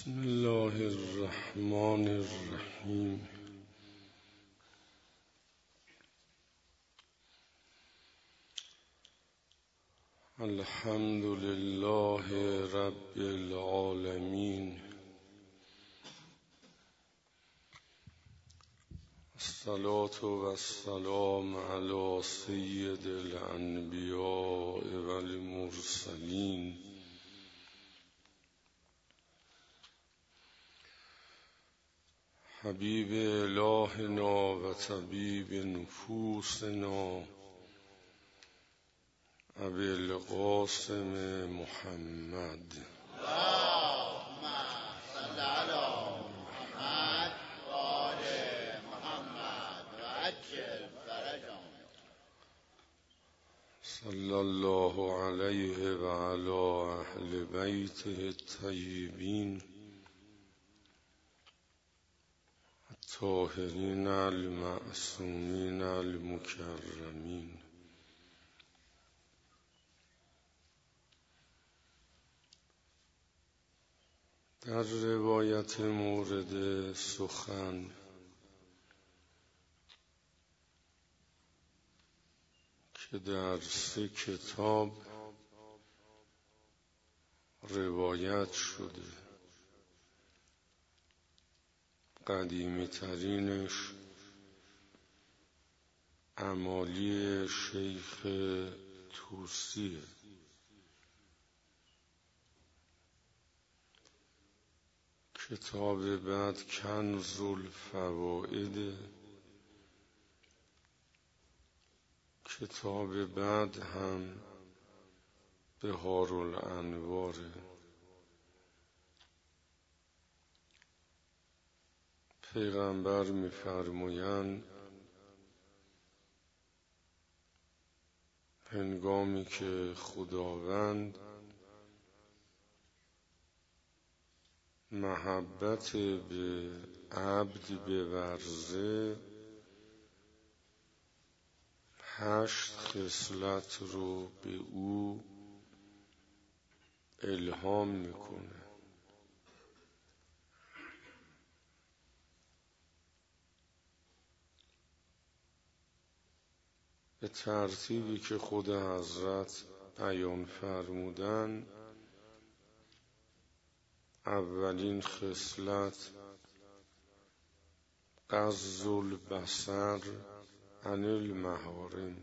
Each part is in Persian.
بسم الله الرحمن الرحیم. الحمد لله رب العالمین. الصلاة والسلام علی سید الانبیاء والمرسلین حبیب الهنا و طبیب نفوسنا ابی القاسم محمد. اللهم صل علی محمد و آل محمد و عجل فرجهم. صلی الله علیه و علی اهل بیته الطیبین الطاهرین المعصومین المکرمین. در روایت مورد سخن که در 3 کتاب روایت شده، قدیمی ترینش امالی شیخ طوسیه. کتاب بعد کنز الفوائد، کتاب بعد هم بهار الانوار. پیغمبر می‌فرمایند هنگامی که خداوند محبت به عبد بورزه 8 خصلت رو به او الهام میکنه. به ترتیبی که خود حضرت بیان فرمودن، اولین خصلت غض البصر عن المحارم.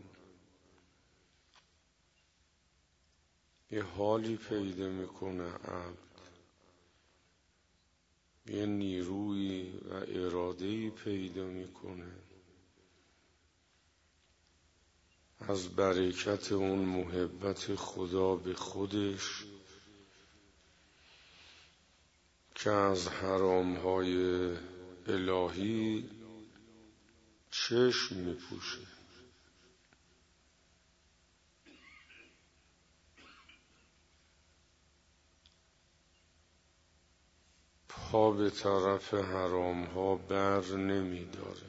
یه حالی پیدا میکنه عبد، یه نیروی و اراده‌ای پیدا میکنه از برکت اون محبت خدا به خودش که از حرامهای الهی چشم میپوشه. پا به طرف حرامها بر نمیداره،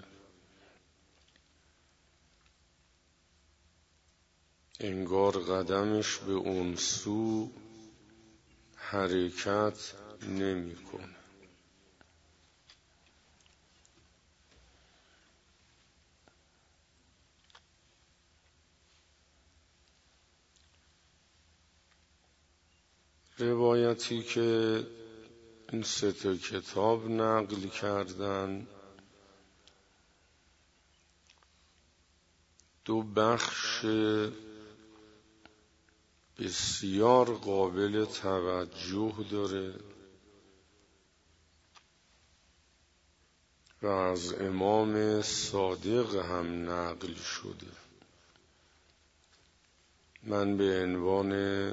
انگار قدمش به اون سو حرکت نمیکنه. روایتی که این 3 کتاب نقل کردن 2 بخش بسیار قابل توجه داره و از امام صادق هم نقل شده. من به عنوان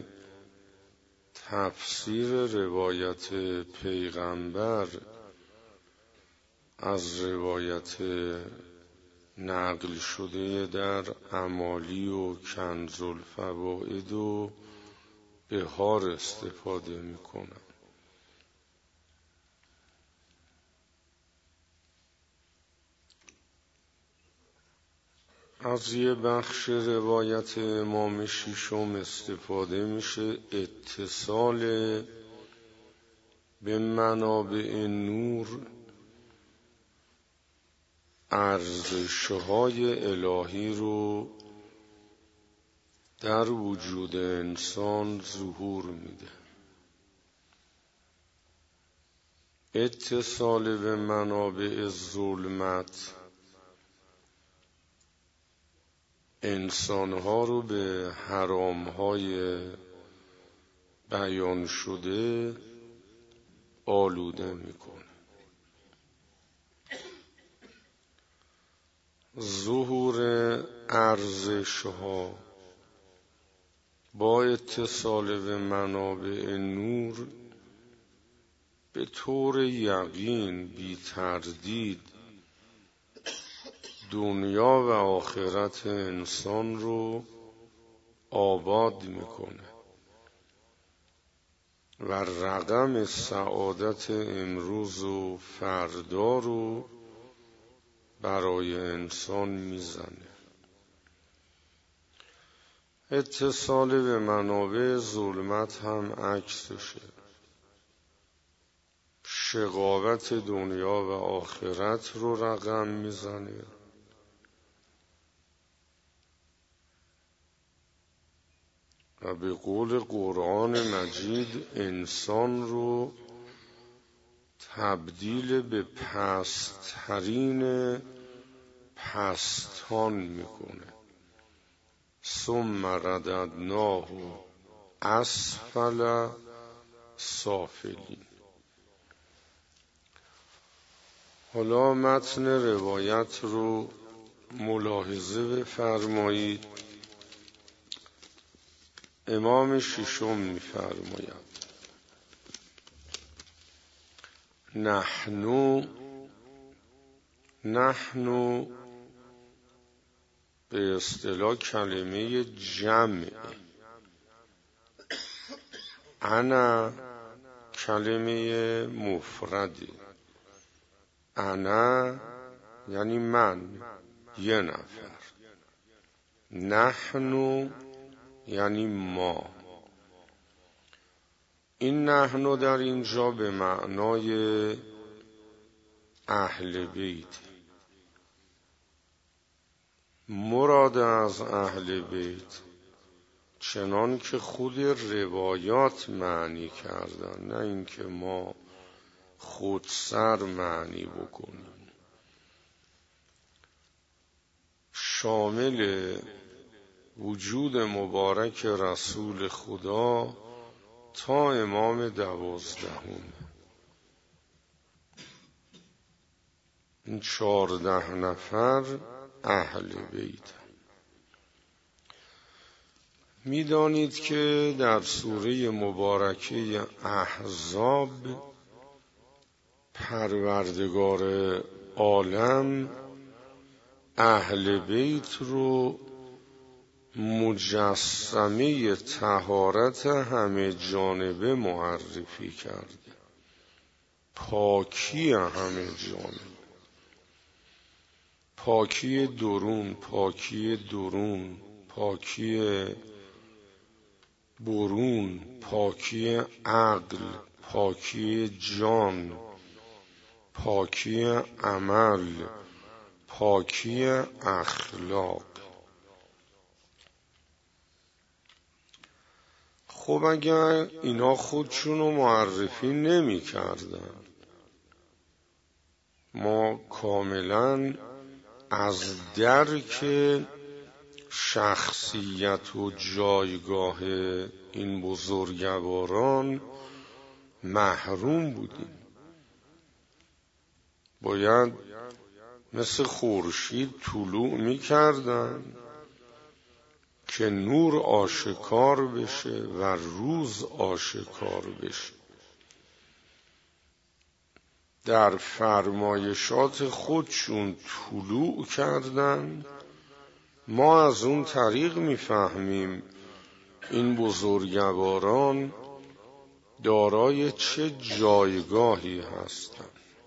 تفسیر روایت پیغمبر از روایت نقل شده در امالی و کنز الفوائد و بهار استفاده میکنم. از یه بخش روایت امام ششم استفاده میشه اتصال به منابع نور ارزش‌های الهی رو در وجود انسان ظهور میده. اتصال به منابع ظلمت انسانها رو به حرامهای بیان شده آلوده میکنه. ظهور ارزش‌ها با اتصال به منابع نور به طور یقین بی تردید دنیا و آخرت انسان رو آباد میکنه و رقم سعادت امروز و فردا رو برای انسان میزنه. اتصال به منابع ظلمت هم عکسشه. شقاوت دنیا و آخرت رو رقم میزنه و به قول قرآن مجید انسان رو تبدیل به پست‌ترین پستان میکنه. ثم رددناه اسفل سافلین. حالا متن روایت رو ملاحظه بفرمایید. امام ششم می‌فرماید نحن به اصطلاح کلمه جمع، انا کلمه مفرده. انا یعنی من، یه نفر. نحن یعنی ما. این نحن در اینجا به معنای اهل بیت. مراد از اهل بیت چنان که خود روایات معنی کردن، نه اینکه ما خودسر معنی بکنیم، شامل وجود مبارک رسول خدا تا امام 12. این 14 نفر اهل بیت. میدانید که در سوره مبارکه احزاب پروردگار عالم اهل بیت رو مجسمه طهارت همه جانبه معرفی کرده. پاکی همه جانبه، پاکی درون، پاکی برون، پاکی عقل، پاکی جان، پاکی عمل، پاکی اخلاق. خب اگر اینا خودشون رو معرفی نمی کردن، ما کاملا از درک شخصیت و جایگاه این بزرگواران محروم بودیم. باید مثل خورشید طلوع می کردن که نور آشکار بشه و روز آشکار بشه. در فرمایشات خودشون طلوع کردن. ما از اون طریق میفهمیم این بزرگواران دارای چه جایگاهی هستند.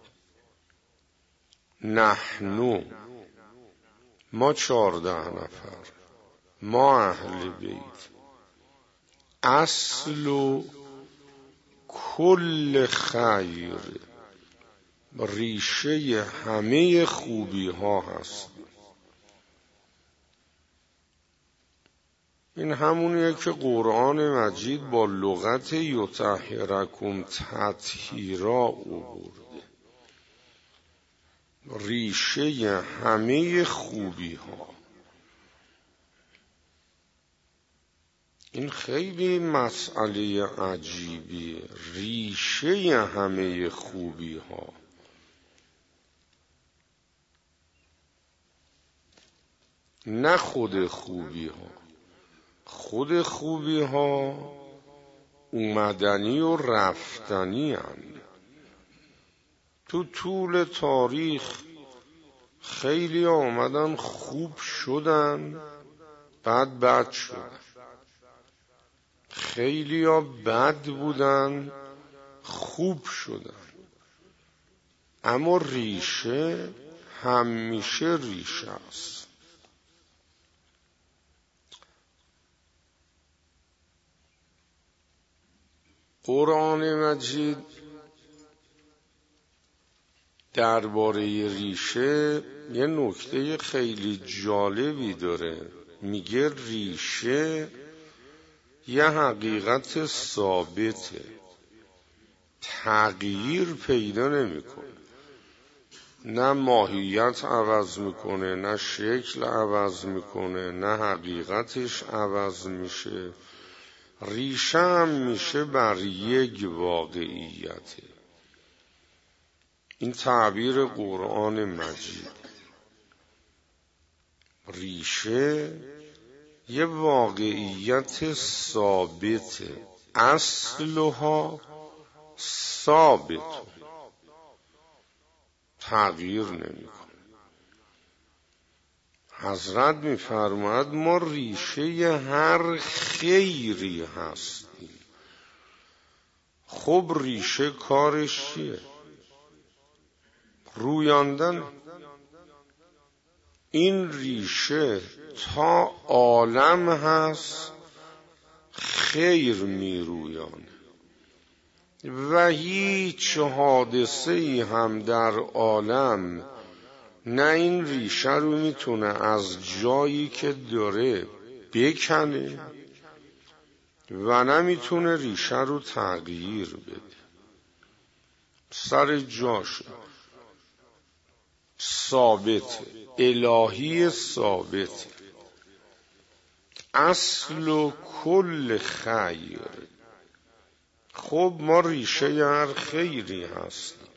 نحن، ما 14 نفر، ما اهل بیت. اصل و کل خیر، ریشه همه خوبی ها هست. این همونیه که قرآن مجید با لغت یطهرکم تطهیرا آورده، ریشه همه خوبی ها. این خیلی مسئله عجیبیه، ریشه همه خوبی ها. نه خود خوبی ها. خود خوبی ها اومدنی و رفتنی هستند. تو طول تاریخ خیلی آمدن خوب شدن بعد بد شدن، خیلی ها بد بودن خوب شدن، اما ریشه همیشه ریشه است. قرآن مجید درباره ریشه یه نکته خیلی جالبی داره. میگه ریشه یه حقیقت ثابته، تغییر پیدا نمیکنه، نه ماهیت عوض میکنه، نه شکل عوض میکنه، نه حقیقتش عوض میشه. ریشه هم میشه بر یک واقعیته. این تعبیر قرآن مجید. ریشه یه واقعیت ثابته، اصلها ثابت، تغییر نمیکنه. حضرت میفرماید ما ریشه هر خیری هستیم. خب ریشه کارش چیه؟ رویاندن. این ریشه تا عالم هست خیر میرویانه و هیچ حادثه ای هم در عالم نه این ریشه رو میتونه از جایی که داره بکنه و نه میتونه ریشه رو تغییر بده. سر جاشه، ثابته، الهی ثابته. اصل و کل خیر. خب ما ریشه هر خیری هستیم.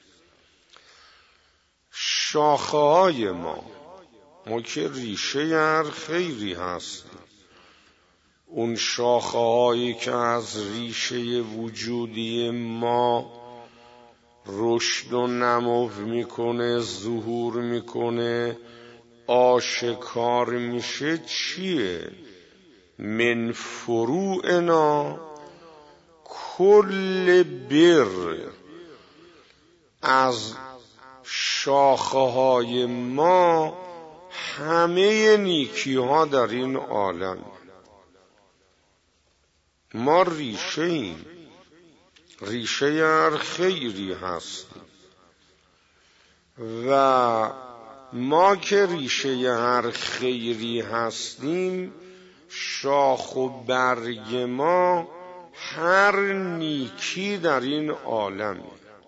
شاخه های ما که ریشه هر خیری هستیم. اون شاخه هایی که از ریشه وجودی ما رشد و نمو میکنه، ظهور میکنه، آشکار میشه، چیه؟ من فروعنا کل بر. از شاخه های ما همه نیکی ها در این عالم. ما ریشه ایم، ریشه هر خیری هستیم و ما که ریشه هر خیری هستیم، شاخ و برگ ما هر نیکی در این عالم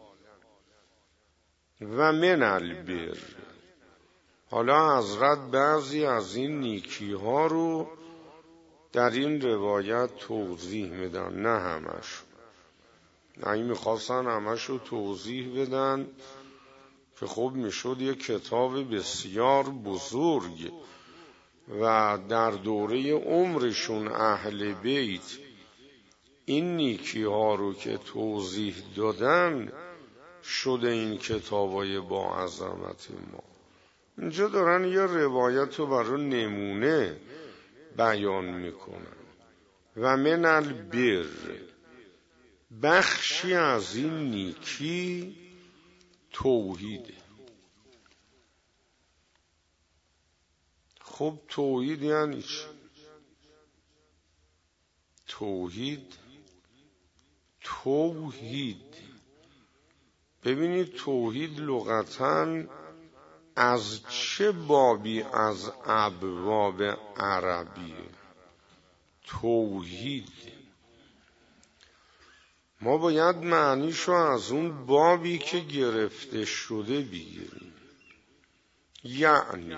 و من البر. حالا حضرت بعضی از این نیکی ها رو در این روایت توضیح میدن، نه همش. اگه میخواستن همش رو توضیح بدن که خب میشد یک کتاب بسیار بزرگ و در دوره عمرشون اهل بیت این نیکی ها رو که توضیح دادن شده این کتابای با عظمت ما. اینجا دارن یه روایت رو برای نمونه بیان میکنن. و من البر، بخشی از این نیکی توحیده. خب توحید یعنی چی؟ توحید توحید. ببینید توحید لغتاً از چه بابی از ابواب عربیه؟ توحید. ما باید معنیشو از اون بابی که گرفته شده بگیریم. یعنی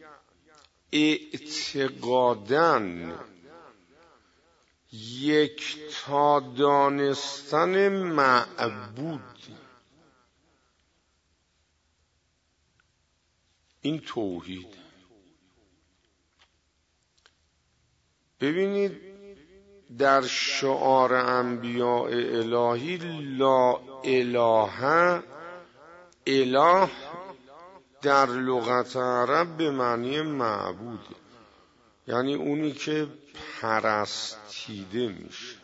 اعتقاداً یک تا دانستن معبود، این توحید. ببینید در شعار انبیاء الهی لا اله، اله در لغت عرب به معنی معبود، یعنی اونی که پرستیده میشه.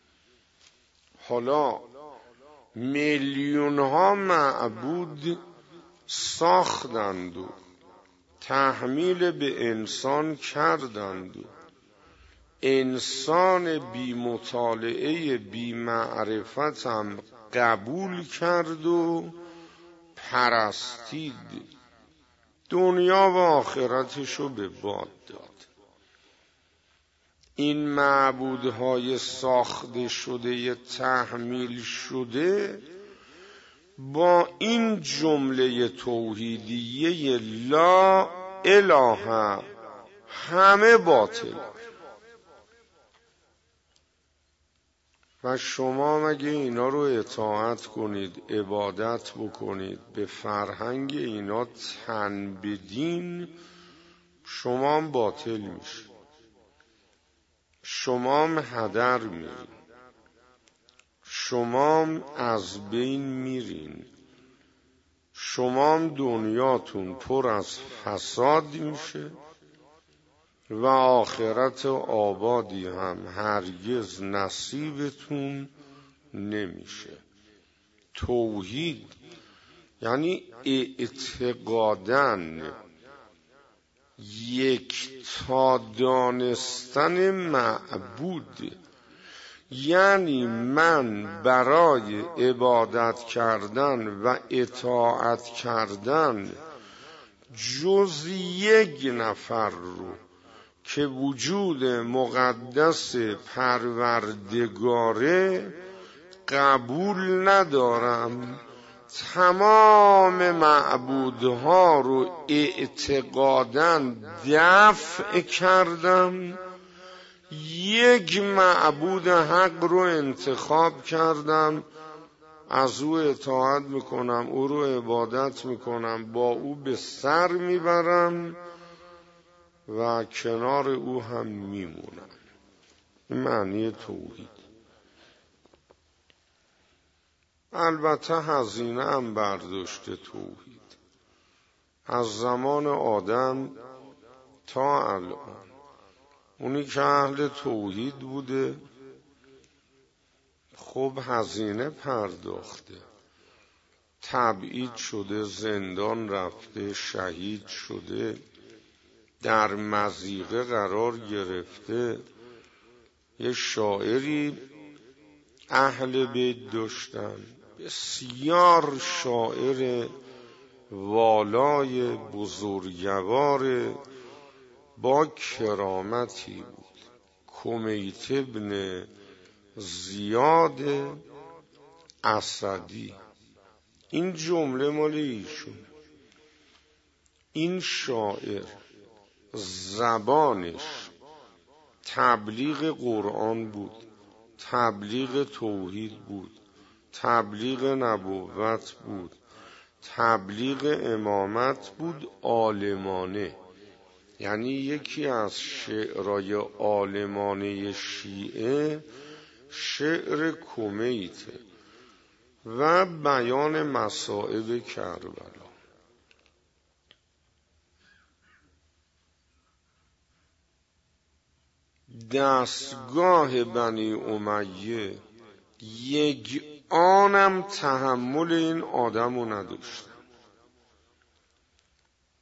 حالا میلیون ها معبود ساختند و تحمیل به انسان کردند و انسان بی مطالعه بی معرفت هم قبول کرد و پرستید، دنیا و آخرتشو به باد داد. این معبودهای ساخته شده تحمیل شده با این جمله توحیدیه لا اله همه باطل. و شما مگه اینا رو اطاعت کنید، عبادت بکنید، به فرهنگ اینا تن بدین، شما هم باطل میشید، شما هم هدر میرین، شما هم از بین میرین، شما هم دنیاتون پر از فساد میشه و آخرت آبادی هم هرگز نصیبتون نمیشه. توحید یعنی اعتقاداً یک تا دانستن معبود، یعنی من برای عبادت کردن و اطاعت کردن جز یک نفر رو که وجود مقدس پروردگاره قبول ندارم، تمام معبودها رو اعتقاداً دفع کردم، یک معبود حق رو انتخاب کردم، از او اطاعت میکنم، او رو عبادت میکنم، با او به سر میبرم و کنار او هم میمونم. این معنی توحید. البته هزینه هم برداشته توحید از زمان آدم تا الان. اونی که اهل توحید بوده خب هزینه پرداخته، تبعید شده، زندان رفته، شهید شده، در مضیقه قرار گرفته. یه شاعری اهل بیت داشتن، بسیار شاعر والای بزرگوار با کرامتی بود، کمیت ابن زیاد اسدی. این جمله مال ایشون. این شاعر زبانش تبلیغ قرآن بود، تبلیغ توحید بود، تبلیغ نبوت بود، تبلیغ امامت بود، عالمانه. یعنی یکی از شعرهای عالمانه شیعه شعر کمیته و بیان مصائب کربلا. دستگاه بنی امیه یک آنم تحمل این آدمو نداشتن.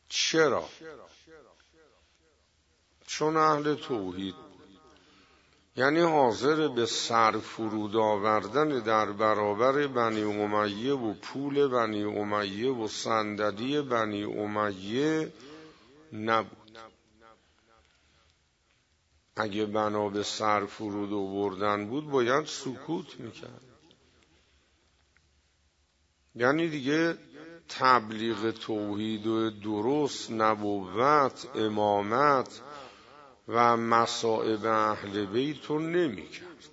چرا؟ چون اهل توحید بود. یعنی حاضر به سر فرود آوردن در برابر بنی امیه و پول بنی امیه و صندلی بنی امیه نبود. اگه بنا به سر فرود آوردن بود باید سکوت میکرد. یعنی دیگه تبلیغ توحید و درست، نبوت، امامت و مصائب اهل بیت رو نمی کرد.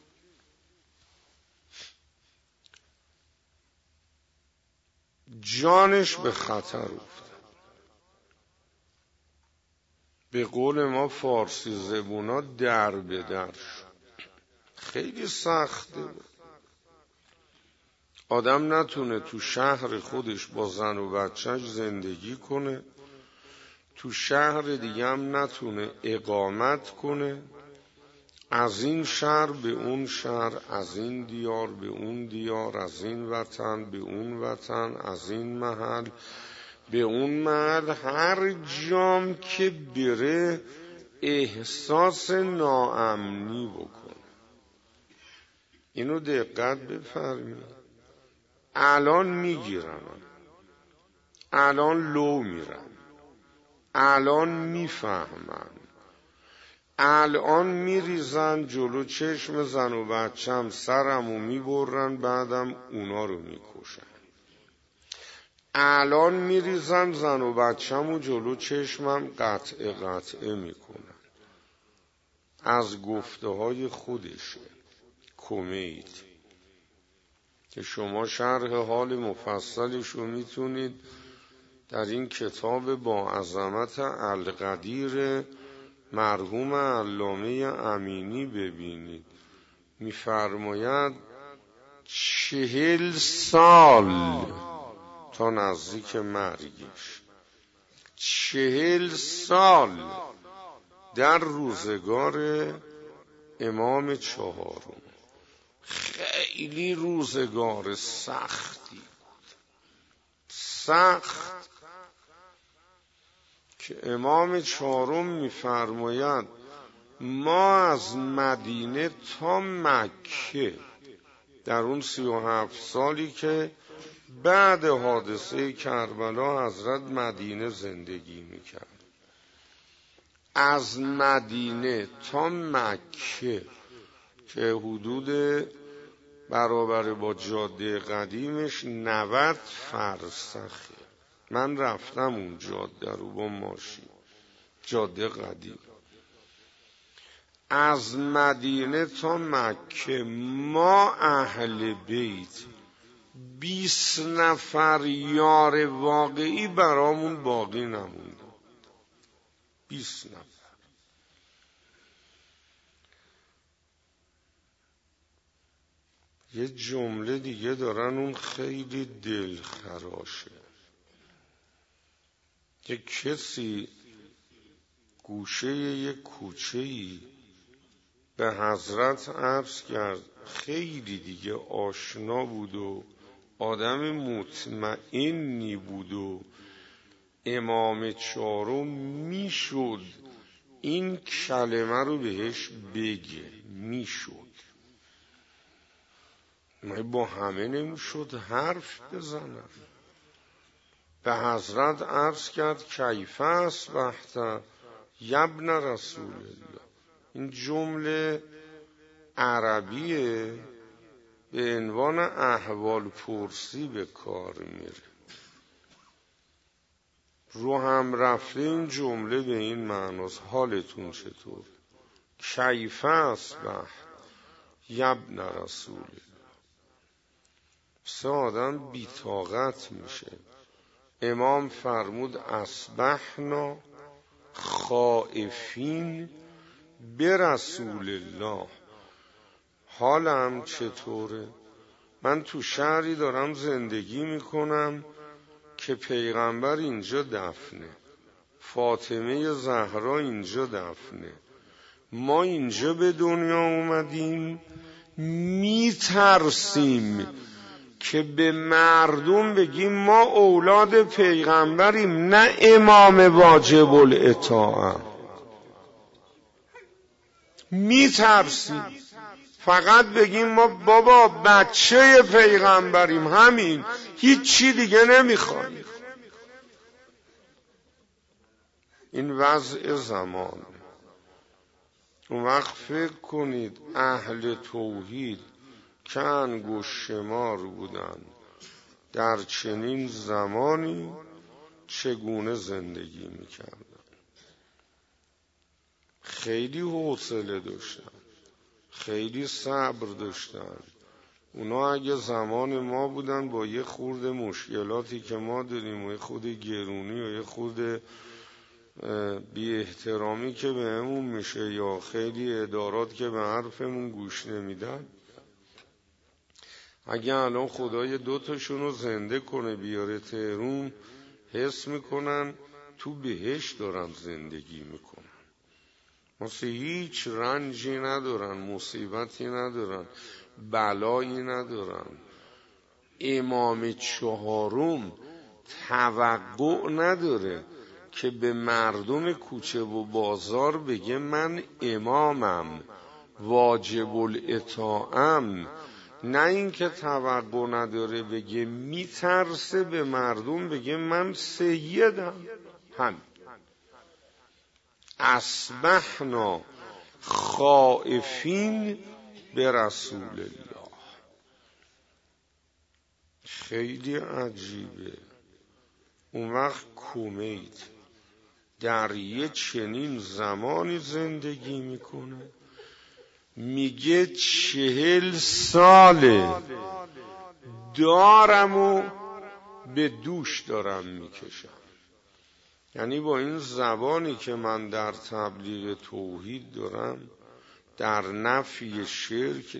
جانش به خطر افتاد. به قول ما فارسی زبونا در به در شد. خیلی سخته بود. آدم نتونه تو شهر خودش با زن و بچهش زندگی کنه، تو شهر دیگه هم نتونه اقامت کنه، از این شهر به اون شهر، از این دیار به اون دیار، از این وطن به اون وطن، از این محل به اون محل، هر جام که بره احساس ناامنی بکنه. اینو دقت بفرمایید. الان میگیرن، الان لو میرن، الان میفهمن، الان میریزن جلو چشم زن و بچم، سرمو میبرن، بعدم اونا رو میکشن. الان میریزن زن و بچمو جلو چشمم قطعه میکنن. از گفته های خودشه کمیت که شما شرح حال مفصلش رو میتونید در این کتاب با عظمت القدیر مرحوم علامه امینی ببینید. میفرماید 40 سال تا نزدیک مرگش، 40 سال در روزگار امام چهارم. خیلی روزگار سختی بود، سخت، که امام چهارم میفرماید ما از مدینه تا مکه در اون 37 سالی که بعد حادثه کربلا حضرت مدینه زندگی میکرد، از مدینه تا مکه که حدود برابر با جاده قدیمش 90 فرسخه. من رفتم اون جاده رو با ماشین، جاده قدیم. از مدینه تا مکه ما اهل بیت 20 نفر یار واقعی برامون باقی نمونده. 20 نفر. یه جمله دیگه دارن، اون خیلی دلخراشه. یه کسی گوشه یه کوچه‌ای به حضرت عرض کرد، خیلی دیگه آشنا بود و آدم مطمئنی بود و امام چهارم میشد این کلمه رو بهش بگه، میشد، با همه نمیشد حرف بزنم. به حضرت عرض کرد کیف اصبحت یبن رسول الله. این جمله عربیه، به عنوان احوال پرسی به کار میره. رو هم رفته این جمله به این معناست حالتون چطور؟ کیف اصبحت یبن رسول الله. سه آدم بی‌طاقت میشه. امام فرمود اصبحنا خائفین برسول الله. حالم چطوره؟ من تو شهری دارم زندگی میکنم که پیغمبر اینجا دفنه، فاطمه زهرا اینجا دفنه، ما اینجا به دنیا اومدیم، میترسیم که به مردم بگیم ما اولاد پیغمبریم، نه امام واجب الاطاعه. میترسیم فقط بگیم ما بابا بچه پیغمبریم، همین، هیچ چی دیگه نمیخوایم. این وضع زمان. اون وقت فکر کنید اهل توحید که انگشت شمار بودن در چنین زمانی چگونه زندگی میکردن. خیلی حوصله داشتن، خیلی صبر داشتن. اونا اگه زمان ما بودن با یه خورده مشکلاتی که ما داریم و یه خورده گرونی و یه خورده بی احترامی که بهمون میشه یا خیلی ادارات که به حرفمون گوش نمیدن، اگه الان خدای دوتاشون رو زنده کنه بیاره تهرون، حس میکنن تو بهشت دارن زندگی میکنن. مثل هیچ رنجی ندارن، مصیبتی ندارن، بلایی ندارن. امام چهارم توقع نداره که به مردم کوچه و بازار بگه من امامم، واجب الاطاعم. نه اینکه توقع نداره بگه، میترسه به مردم بگه من سیدم. هم اصبحنا خائفین به رسول الله. خیلی عجیبه. اون وقت کمیت در یه چنین زمانی زندگی میکنه، میگه 40 ساله دارم و به دوش دارم میکشم. یعنی با این زبانی که من در تبلیغ توحید دارم، در نفی شرک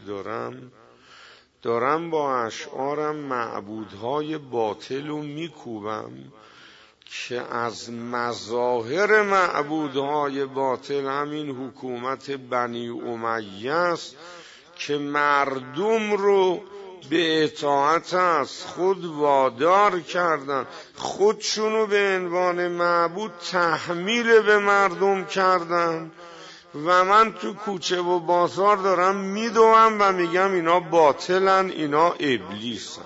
دارم با اشعارم معبودهای باطل رو میکوبم که از مظاهر معبودهای باطل همین حکومت بنی امیه است که مردم رو به اطاعت از خود وادار کردن، خودشونو به عنوان معبود تحمیل به مردم کردن و من تو کوچه و بازار دارم میدوم و میگم اینا باطلن، اینا ابلیسن.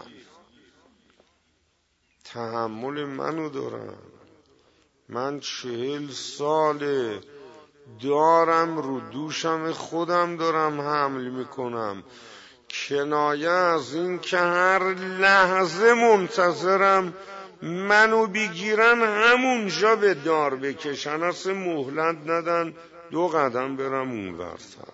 تحمل منو دارم. من 40 ساله دارم رو دوشم خودم دارم حمل میکنم، کنایه از این که هر لحظه منتظرم منو بگیرن همونجا به دار بکشن، اصلا مهلت ندن 2 قدم برم اونورتر.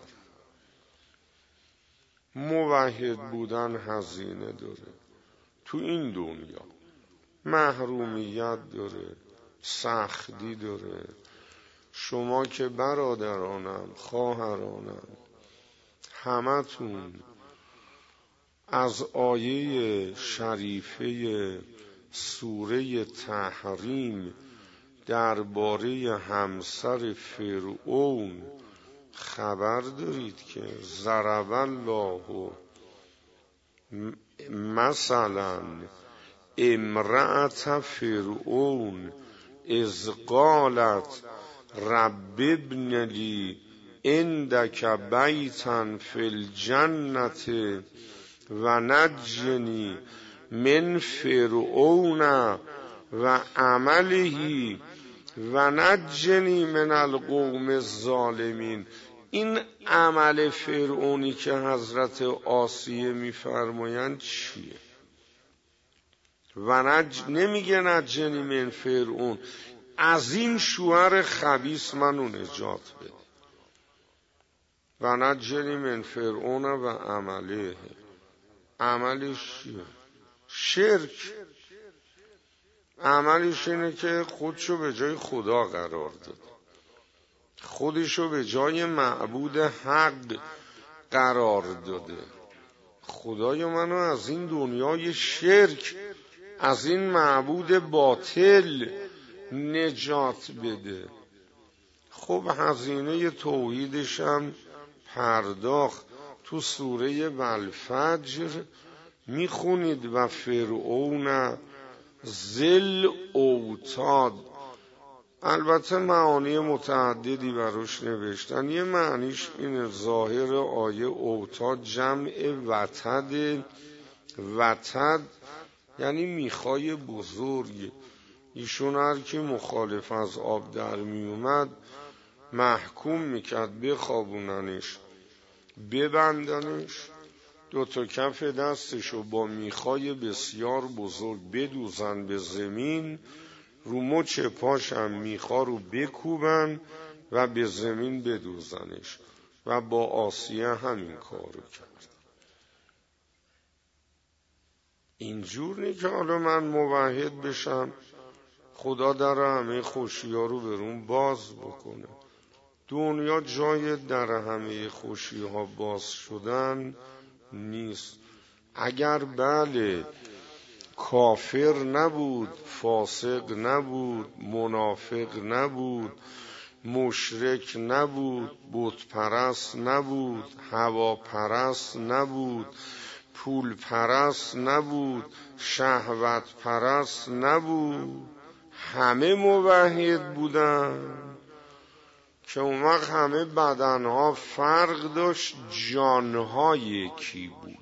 موحد بودن هزینه داره. تو این دنیا محرومیت داره، سختی داره. شما که برادرانم، خواهرانم، همتون از آیه شریفه سوره تحریم درباره همسر فرعون خبر دارید که ضرب الله مثلا امرأة فرعون اذ قالت رب ابن لی عندک بیتا فی الجنة و نجنی من فرعون و عمله و نجنی من القوم الظالمین. این عمل فرعونی که حضرت آسیه میفرمایند چیه؟ و نمیگه نجنی من فرعون، از این شوهر خبیث منو نجات بده. و نجنی من فرعون و عمله. عملش چیه؟ شرک. عملش اینه که خودشو به جای خدا قرار داد، خودشو به جای معبود حق قرار داده. خدای منو از این دنیای شرک، از این معبود باطل نجات بده. خب هزینه توحیدش هم پرداخت. تو سوره والفجر میخونید و فرعون ذل اوتاد البته معانی متعددی براش نوشتن. یه معنیش اینه، ظاهر آیه اوتاد جمع وتد، وتد یعنی میخای بزرگ. ایشون هر کی مخالف از آب در می اومد محکوم میکرد بخوابوننش، ببندنش، 2 کف دستشو با میخای بسیار بزرگ بدوزن به زمین، رو مچ پاشم میخا رو بکوبن و به زمین بدوزنش و با آسیه همین کارو کرد. اینجور نی که حالا من موحد بشم خدا در همه خوشی ها رو برون باز بکنه. دنیا جای در همه خوشی ها باز شدن نیست. اگر بله کافر نبود، فاسق نبود، منافق نبود، مشرک نبود، بت پرست نبود، هوا پرست نبود، پول پرست نبود، شهوت پرست نبود، همه موحد بودن که اون وقت همه بدنها فرق داشت، جانها یکی بود.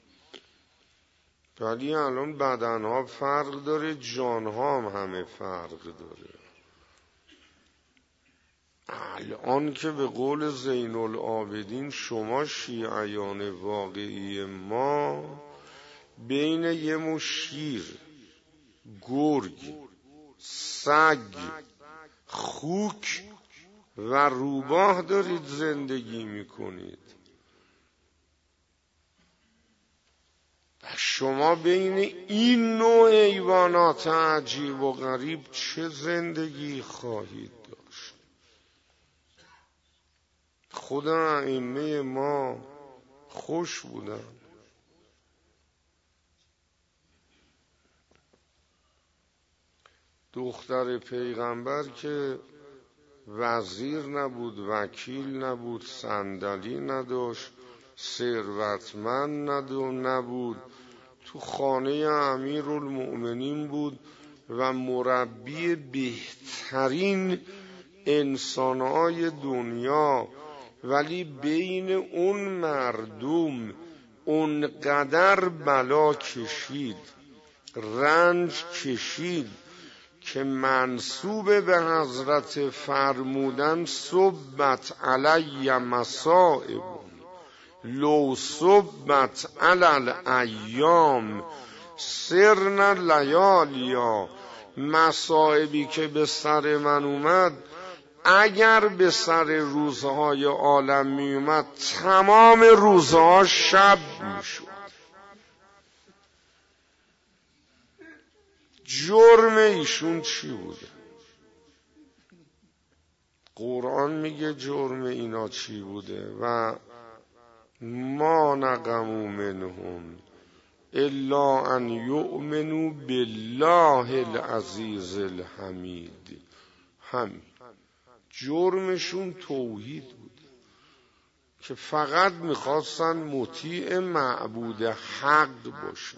ولی الان بدنها فرق داره، جانها هم همه فرق داره. الان که به قول زین العابدین شما شیعیان واقعی ما بین یه مش شیر، گرگ، سگ، خوک و روباه دارید زندگی میکنید. شما بین این نوع حیوانات عجیب و غریب چه زندگی خواهید داشت؟ خود ائمه ما خوش بودن. دختر پیغمبر که وزیر نبود، وکیل نبود، صندلی نداشت، ثروتمند نبود، تو خانه امیرالمؤمنین بود و مربی بهترین انسانهای دنیا، ولی بین اون مردم اونقدر بلا کشید، رنج کشید که منسوب به حضرت فرمودن صبت علی مصائب لو صبت علی الایام سرن لیالیا. مصائبی که به سر من اومد اگر به سر روزهای عالم می اومد تمام روزها شب می شد. جرم ایشون چی بوده؟ قرآن میگه جرم اینا چی بوده؟ و ما نقموا منهم الا ان یؤمنوا بالله العزیز الحمید. همین جرمشون توحید بوده که فقط میخواستن مطیع معبود حق باشن.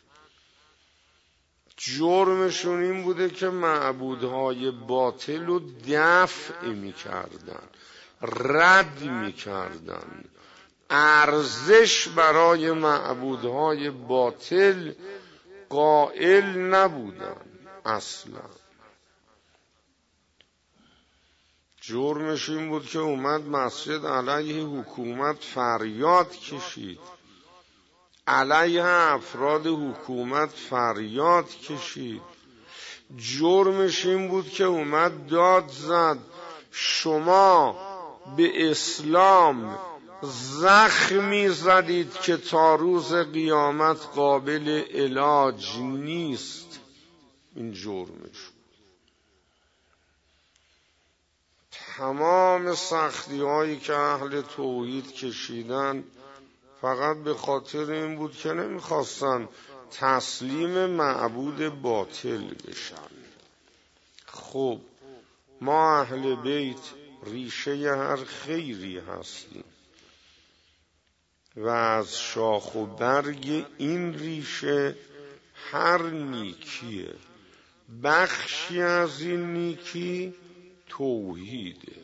جرمشون این بوده که معبودهای باطل رو دفع میکردن، رد میکردن، ارزش برای معبودهای باطل قائل نبودن اصلا. جرمش این بود که اومد مسجد علیه حکومت فریاد کشید، علیه افراد حکومت فریاد کشید. جرمش این بود که اومد داد زد شما به اسلام زخمی زدید که تا روز قیامت قابل علاج نیست. این جرمش. تمام سختی هایی که اهل توحید کشیدن فقط به خاطر این بود که نمیخواستن تسلیم معبود باطل بشن. خب ما اهل بیت ریشه هر خیری هستیم و از شاخ و برگ این ریشه هر نیکیه، بخشی از این نیکی توحیده.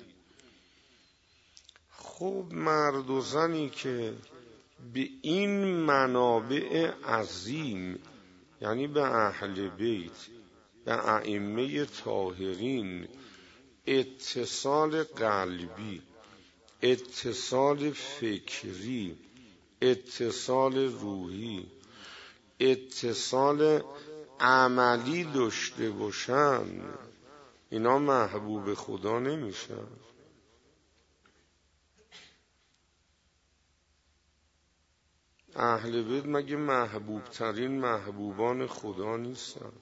خب مرد و زنی که به این منابع عظیم، یعنی به اهل بیت، به ائمه طاهرین اتصال قلبی، اتصال فکری، اتصال روحی، اتصال عملی داشته باشن، اینا محبوب خدا نمیشن. اهل بیت مگه محبوب ترین محبوبان خدا نیستن؟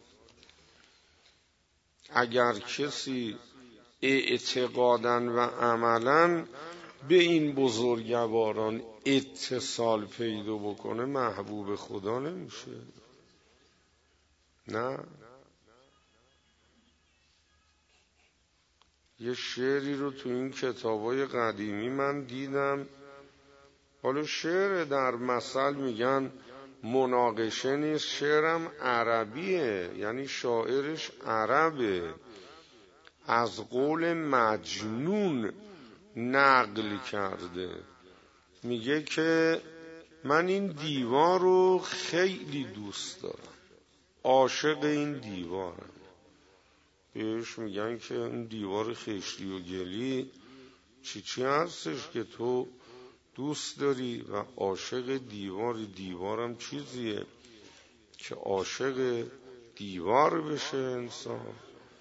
اگر کسی اعتقاداً و عملاً به این بزرگواران اتصال پیدا بکنه محبوب خدا نمیشه. نه، یه شعری رو تو این کتابای قدیمی من دیدم، حالا شعر در مثل میگن مناقشه نیست، شعرم عربیه، یعنی شاعرش عربه، از قول مجنون نقل کرده. میگه که من این دیوار رو خیلی دوست دارم، عاشق این دیوارم. بهش میگن که این دیوار خشتی و گلی چی هستش که تو دوست داری و عاشق دیوارم چیزیه که عاشق دیوار بشه انسان؟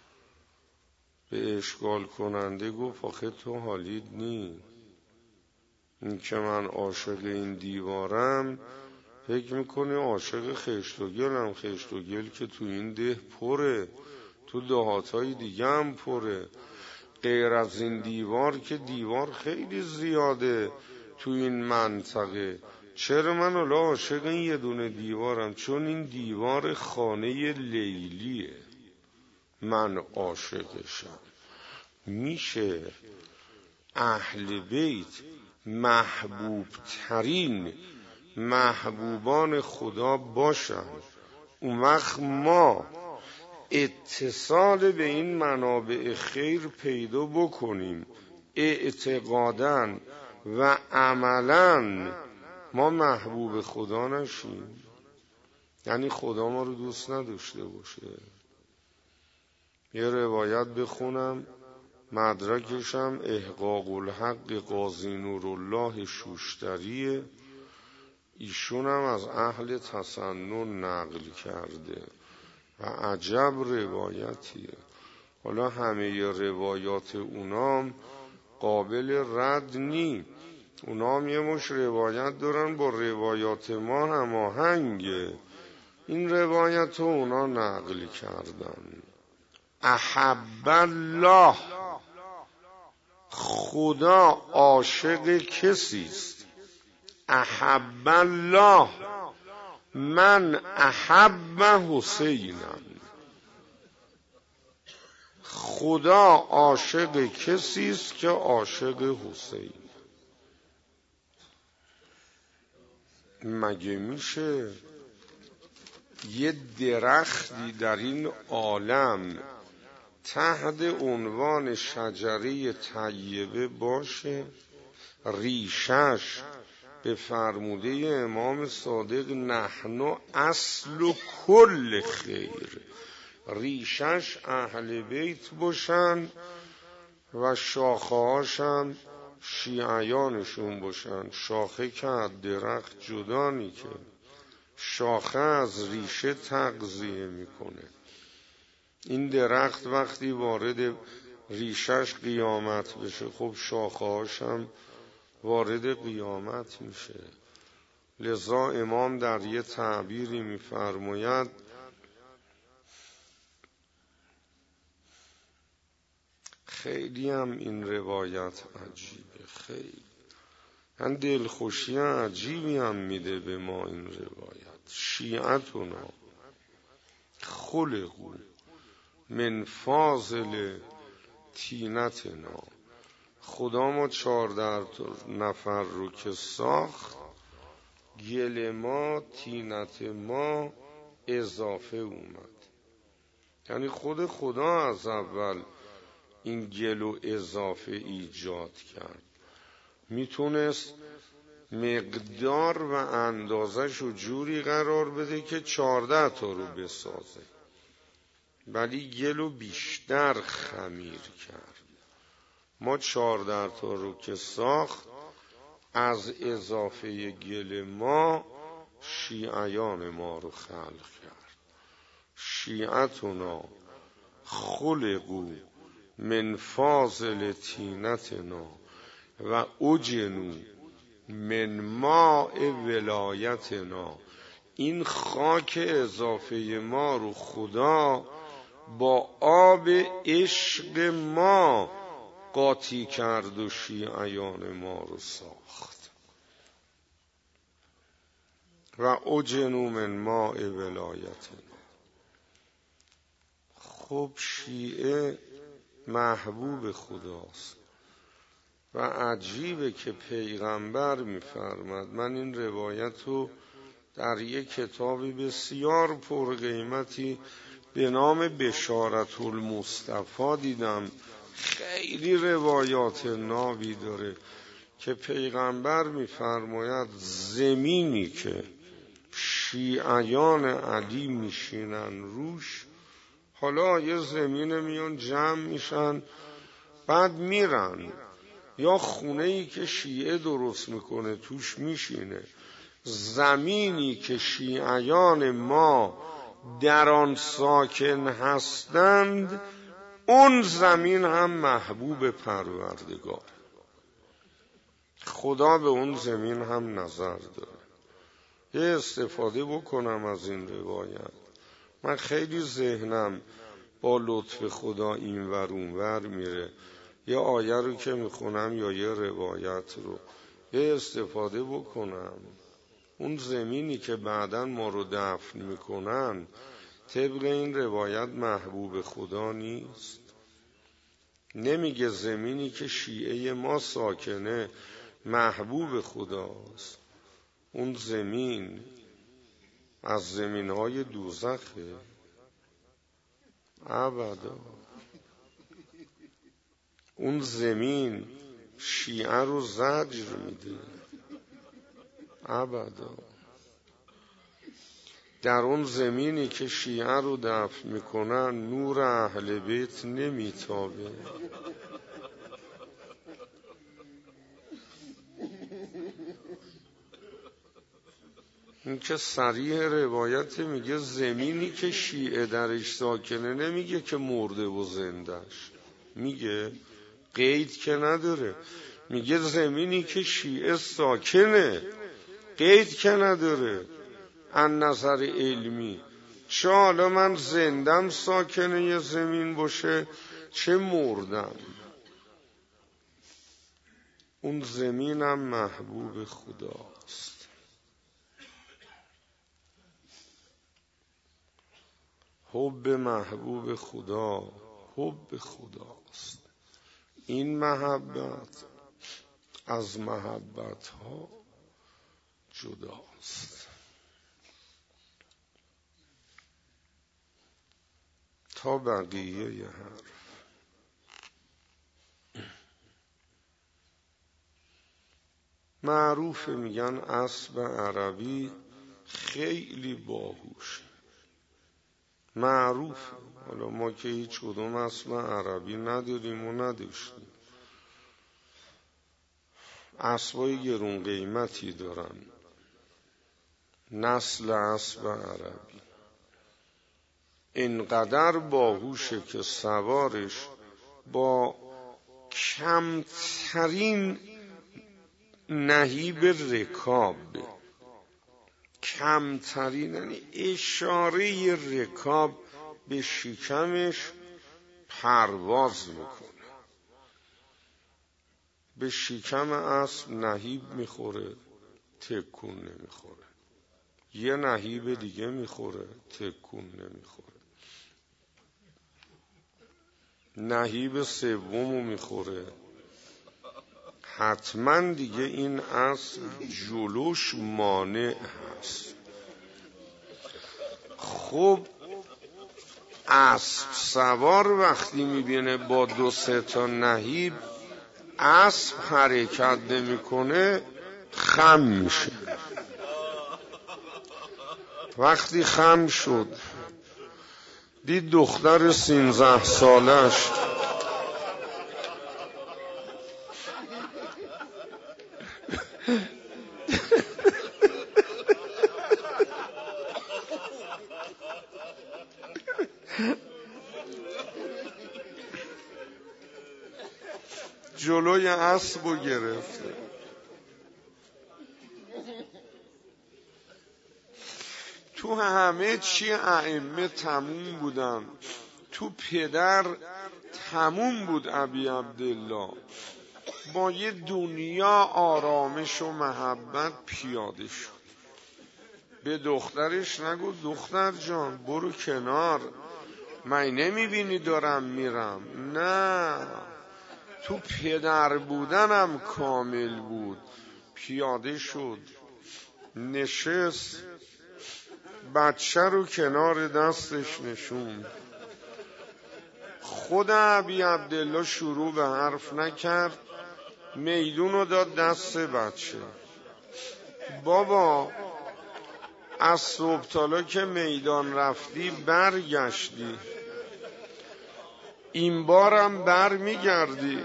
به اشکال کننده گفت آخه تو حالیت نی، این که من عاشق این دیوارم فکر میکنی عاشق خشت و گلم. خشت و گل که تو این ده پره، تو دهاتای دیگه هم پره. غیر از این دیوار که دیوار خیلی زیاده تو این منطقه. چرا من حالا عاشق این یه دونه دیوارم؟ چون این دیوار خانه لیلیه، من عاشقشم. میشه اهل بیت محبوب ترین محبوبان خدا باشن، اون وقت ما اتصال به این منابع خیر پیدا بکنیم، اعتقاداً و عملاً ما محبوب خدا نشیم، یعنی خدا ما رو دوست نداشته باشه. یه روایت بخونم، مدرکشم احقاق الحق قاضی نورالله شوشتریه، ایشونم از اهل تسنن نقل کرده و عجب روایتیه. حالا همه روایات اونام قابل رد نی، اونام یه مش روایت دارن با روایات ما هماهنگه. این روایت رو اونا نقل کردن. احب الله، خدا عاشق کسیست. احب الله من احب حسینا، خدا عاشق کسیست که عاشق حسین. مگه میشه یه درختی در این عالم تحت عنوان شجره طیبه باشه، ریشش به فرموده امام صادق نحن اصل کل خیر، ریشش اهل بیت باشن و شاخه هاشم شیعیانشون باشن؟ شاخه که از درخت جدا نیکه، شاخه از ریشه تغذیه میکنه. این درخت وقتی وارد ریشش قیامت بشه، خب شاخه هاشم وارد قیامت میشه. لذا امام در یه تعبیری میفرماید خیلی هم این روایت عجیبه، خیلی من دلخوشی عجیبی هم میده به ما این روایت. شیعتنا خلقو من فاضل طینتنا، خدا ما 14 نفر رو که ساخت، گل ما طینت ما اضافه اومد. یعنی خود خدا از اول این گل و اضافه ایجاد کرد؟ میتونست مقدار و اندازش رو جوری قرار بده که 14 تا رو بسازه، ولی گل رو بیشتر خمیر کرد. ما 14 تا رو که ساخت، از اضافه گل ما شیعیان ما رو خلق کرد. شیعتنا خلقو من فاضل طینتنا و اجنو من ماء ولایتنا. این خاک اضافه ما رو خدا با آب عشق ما قاطی کرد و شیعیان ما رو ساخت. و اجنو من ماء ولایتنا. خب شیعه محبوب خداست و عجیبه که پیغمبر میفرماد، من این روایت رو در یک کتاب بسیار پرقیمتی به نام بشارت المصطفی دیدم، خیلی روایات نابی داره که پیغمبر میفرماید زمینی که شیعیان علی میشینن روش، حالا یه زمین میان جمع میشن بعد میرن، یا خونه‌ای که شیعه درست میکنه توش میشینه، زمینی که شیعیان ما در آن ساکن هستند، اون زمین هم محبوب پروردگار. خدا به اون زمین هم نظر داره. یه استفاده بکنم از این روایت. من خیلی ذهنم با لطف خدا این ور اون ور میره، یه آیه رو که میخونم یا یه روایت رو یه استفاده بکنم. اون زمینی که بعداً ما رو دفن میکنن طبق این روایت محبوب خدا نیست. نمیگه زمینی که شیعه ما ساکنه محبوب خداست، اون زمین از زمینهای دوزخه. ابدا. اون زمین شیعه رو زجر میده. ابدا. در اون زمینی که شیعه رو دفن میکنن نور اهل بیت نمیتابه. این که صریح روایت میگه زمینی که شیعه درش ساکنه، نمیگه که مرده و زندش، میگه قید که نداره، میگه زمینی که شیعه ساکنه، قید که نداره از نظر علمی. چه حالا من زندم ساکنه یه زمین باشه چه مردم، اون زمینم محبوب خداست. حب محبوب خدا حب خداست. این محبت از محبت ها جداست. تا بقیه یه حرف. معروف میگن اسب عربی خیلی باهوشه. معروف. حالا ما که هیچ کدوم اسب عربی نداریم و نداشتیم. اسبای گرون قیمتی دارن، نسل اسب عربی اینقدر باهوشه که سوارش با کمترین نهیب رکاب، کمترین یعنی اشاره رکاب به شکمش پرواز میکنه. به شکم اسب نهیب میخوره تکون نمیخوره، یه نهیب دیگه میخوره تکون نمیخوره، نهیب سومو میخوره، حتما دیگه این اسب جلوش مانع هست. خب اسب سوار وقتی میبینه با 2-3 تا نهیب اسب حرکت نمیکنه خم میشه. وقتی خم شد دید دختر 13 سالش جلوی اسبو گرفته. تو همه چی ائمه تموم بودن، تو پدر تموم بود. ابی عبدالله با یه دنیا آرامش و محبت پیاده شد. به دخترش نگو دختر جان برو کنار، من نمیبینی دارم میرم؟ نه، تو پدر بودنم کامل بود. پیاده شد، نشست، بچه رو کنار دستش نشوند. خود ابی عبدالله شروع به حرف نکرد، میدون رو داد دست بچه. بابا از صبح تالا که میدان رفتی برگشتی، این بارم بر میگردی؟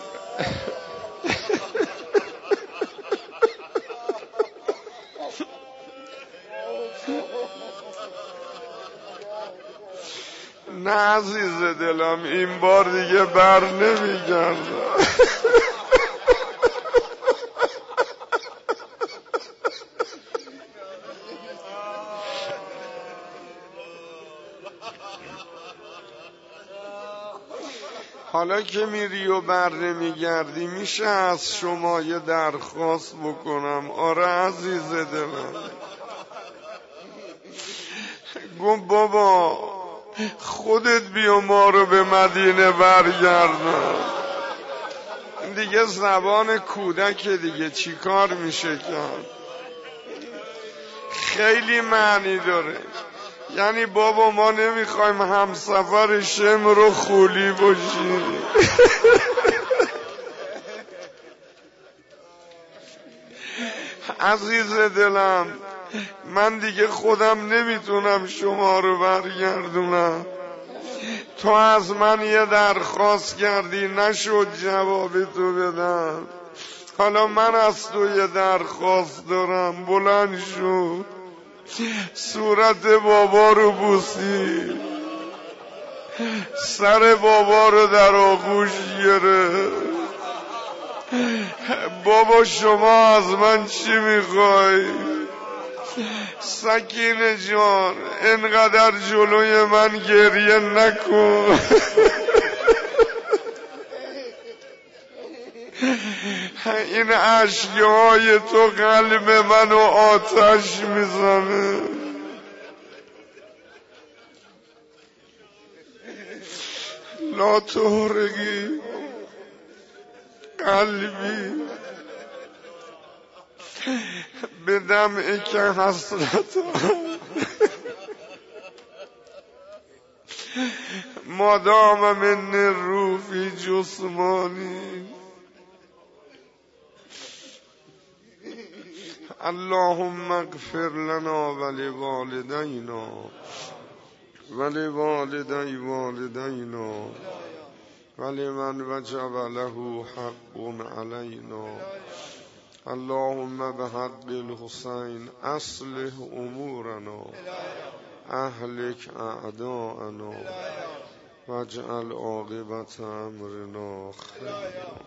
نه عزیز دلم این بار دیگه بر نمیگردم. حالا که میری و بر نمیگردی میشه از شما یه درخواست بکنم؟ آره عزیز دلم. گفت بابا خودت بیا ما رو به مدینه برگردن. دیگه زبان کودک دیگه چی کار میشه کرد؟ خیلی معنی داره. یعنی بابا ما نمیخوایم همسفر شمر و خولی باشیم. عزیز دلم من دیگه خودم نمیتونم شما رو برگردونم. تو از من یه درخواست کردی نشد جواب تو بدم. حالا من از تو یه درخواست دارم. بلند شو، صورت بابا رو بوسی، سر بابا رو در آغوش گرفت. بابا شما از من چی میخوای؟ سکینه جان انقدر جلوی من گریه نکن. این اشکهای تو قلب منو آتش میزنه. لا تحرقی قلبی به دمعی که حسرت مادام من روح فی جسمانی. اللهم اغفر لنا ولوالدینا ولوالدی والدینا ولمن وجب له حق علینا. اللهم بحق الحسین اصلح امورنا اهلک اعداءنا واجعل عاقبت امرنا خیرا.